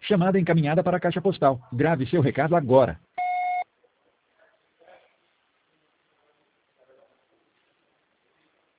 Chamada encaminhada para a caixa postal. Grave seu recado agora.